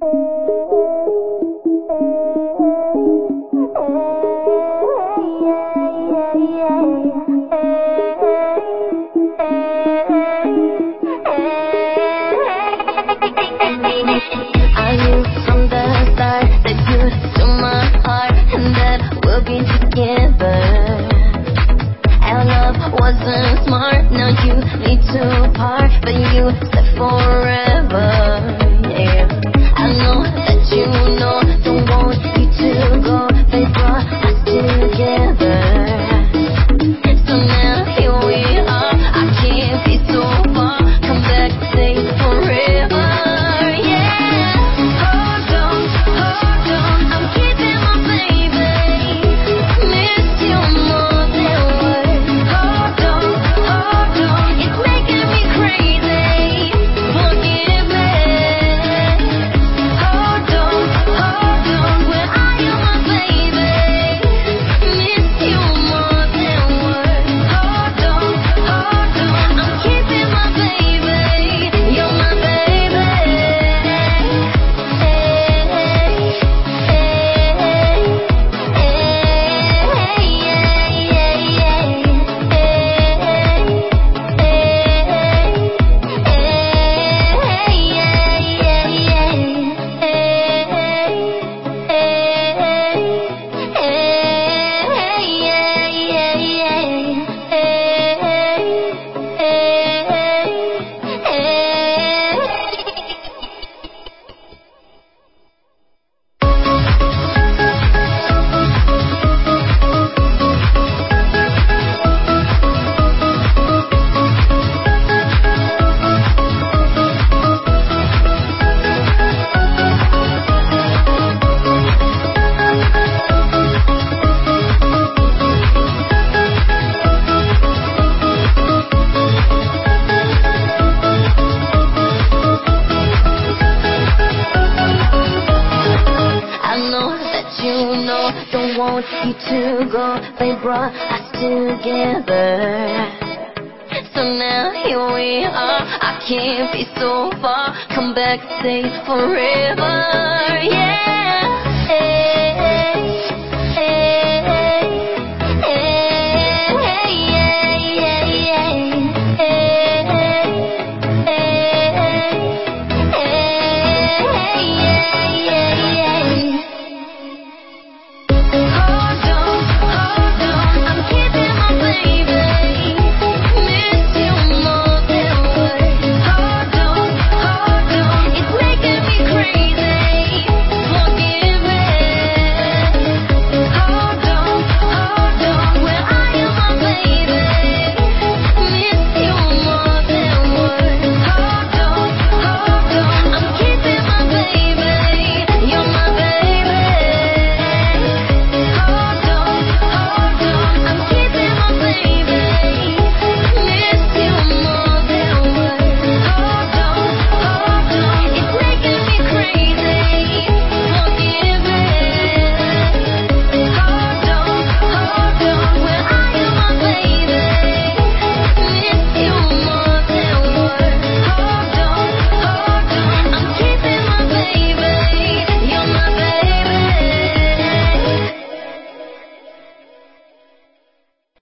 Wasn't smart, now you need to part, but you said forever, yeah. I know that you know, don't want you to go, they brought us together. So now here we are, I can't be so far, come back, stay forever, yeah. Hold on, I'm keeping my baby, miss you more than words. Hold on, it's making me crazy, forgive me. Hold on, where are you, my baby? Miss you more than words. Hold on, I'm keeping my baby, you're my baby. Don't want you to go, they brought us together. So now here we are, I can't be so far, come back, stay forever, yeah.